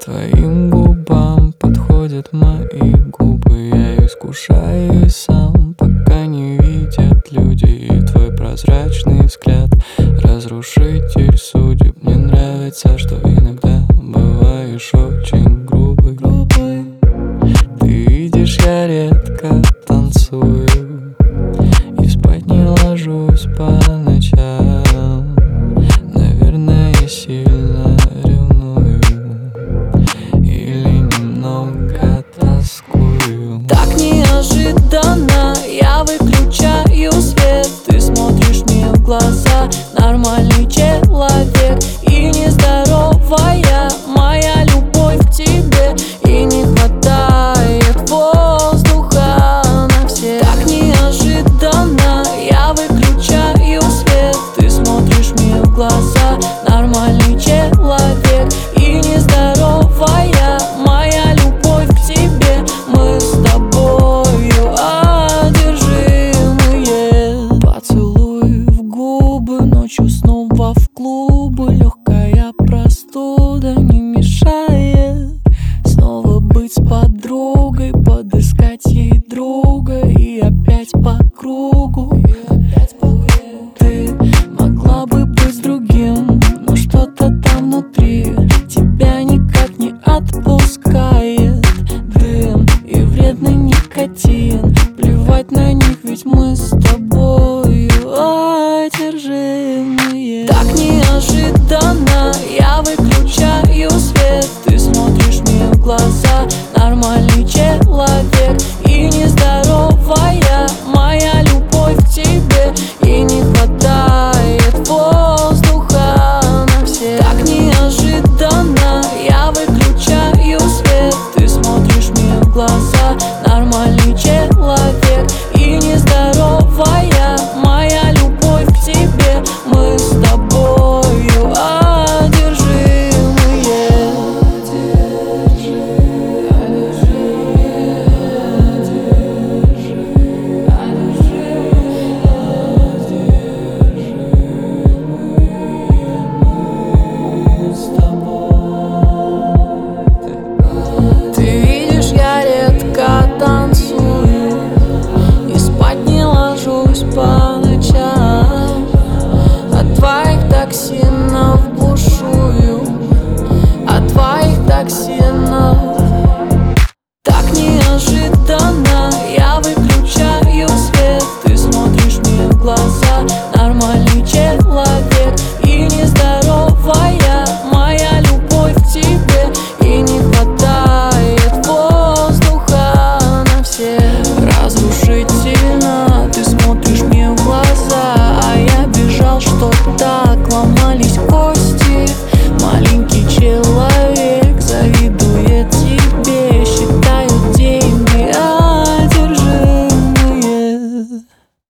твоим губам подходят мои губы. Я искушаю и сам, пока не видят люди. И твой прозрачный взгляд — разрушитель судеб. Мне нравится, что иногда бываешь очень грубый. Ты видишь, я редко танцую и спать не ложусь по ночам. Наверное, я сильно ревную или немного тоскую. Так неожиданно я выключаю свет. Ты смотришь мне в глаза, нормальный человек. И нездоровая моя любовь к тебе, и не хватает воздуха на всех. Так неожиданно я выключаю свет. Ты смотришь мне в глаза, нормальный человек. И нездоровая моя любовь к тебе. Мы с тобою одержимые. Поцелуй в губы, ночью снова в клубы. Легкая простуда, не